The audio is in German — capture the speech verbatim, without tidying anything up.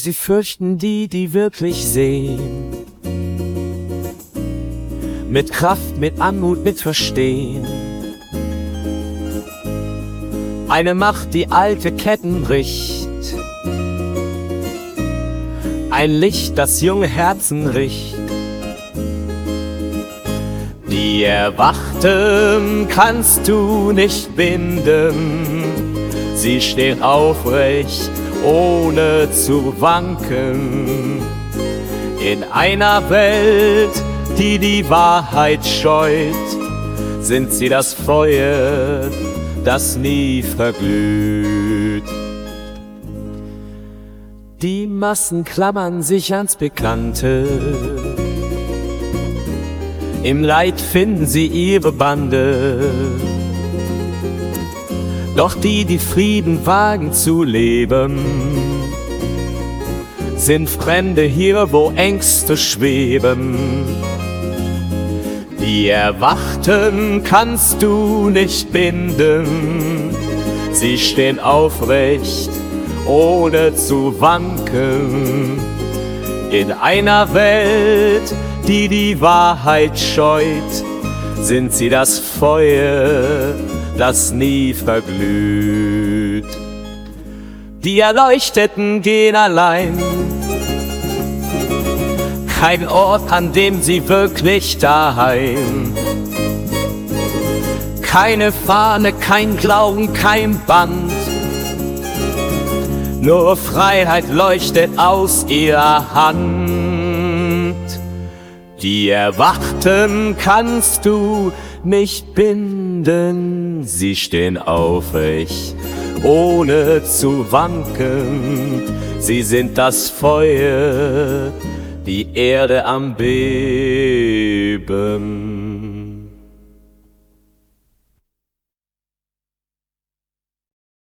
Sie fürchten die, die wirklich sehen. Mit Kraft, mit Anmut, mit Verstehen. Eine Macht, die alte Ketten bricht. Ein Licht, das junge Herzen richt. Die Erwachten kannst du nicht binden. Sie stehen aufrecht, ohne zu wanken. In einer Welt, die die Wahrheit scheut, sind sie das Feuer, das nie verglüht. Die Massen klammern sich ans Bekannte. Im Leid finden sie ihre Bande. Doch die, die Frieden wagen zu leben, sind Fremde hier, wo Ängste schweben. Die Erwachten kannst du nicht binden. Sie stehen aufrecht, ohne zu wanken. In einer Welt, die die Wahrheit scheut, sind sie das Feuer, das nie verglüht. Die Erleuchteten gehen allein, kein Ort, an dem sie wirklich daheim. Keine Fahne, kein Glauben, kein Band, nur Freiheit leuchtet aus ihrer Hand. Die Erwachten kannst du nicht binden, sie stehen aufrecht, ohne zu wanken. Sie sind das Feuer, die Erde am Beben.